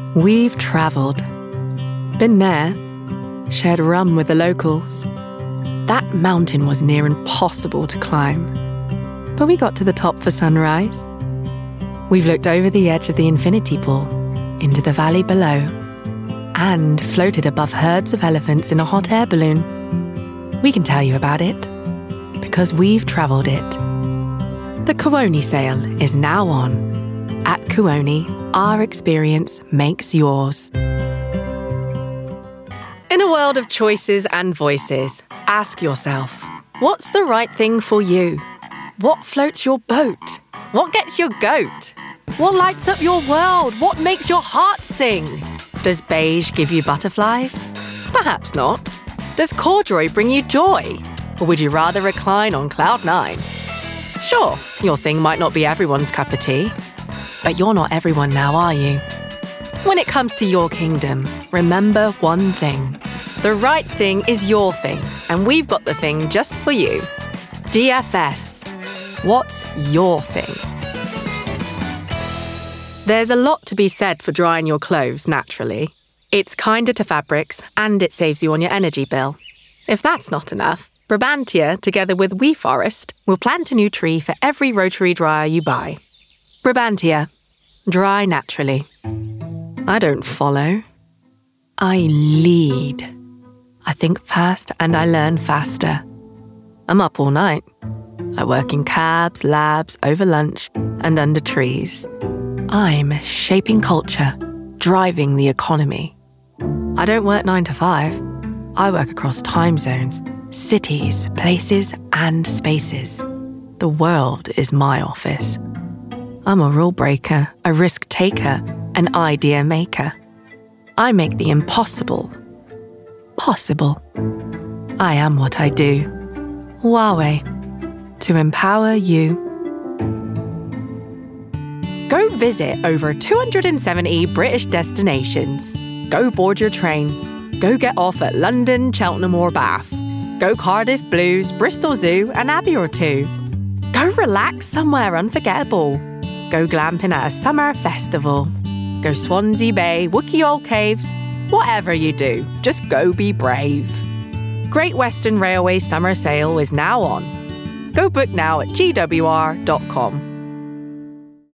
We've travelled. Been there. Shared rum with the locals. That mountain was near impossible to climb. But we got to the top for sunrise. We've looked over the edge of the infinity pool, into the valley below, and floated above herds of elephants in a hot air balloon. We can tell you about it, because we've travelled it. The Kuoni sale is now on. At Kuoni, our experience makes yours. In a world of choices and voices, ask yourself, what's the right thing for you? What floats your boat? What gets your goat? What lights up your world? What makes your heart sing? Does beige give you butterflies? Perhaps not. Does corduroy bring you joy? Or would you rather recline on cloud nine? Sure, your thing might not be everyone's cup of tea. But you're not everyone now, are you? When it comes to your kingdom, remember one thing. The right thing is your thing, and we've got the thing just for you. DFS. What's your thing? There's a lot to be said for drying your clothes naturally. It's kinder to fabrics, and it saves you on your energy bill. If that's not enough, Brabantia, together with WeForest, will plant a new tree for every rotary dryer you buy. Brabantia. Dry naturally. I don't follow. I lead. I think fast and I learn faster. I'm up all night. I work in cabs, labs, over lunch, and under trees. I'm shaping culture, driving the economy. I don't work 9 to 5. I work across time zones, cities, places, and spaces. The world is my office. I'm a rule breaker, a risk taker, an idea maker. I make the impossible possible. I am what I do. Huawei. To empower you. Go visit over 270 British destinations. Go board your train. Go get off at London, Cheltenham or Bath. Go Cardiff Blues, Bristol Zoo and Abbey or two. Go relax somewhere unforgettable. Go glamping at a summer festival. Go Swansea Bay, Wookey Old Caves. Whatever you do, just go be brave. Great Western Railway summer sale is now on. Go book now at gwr.com.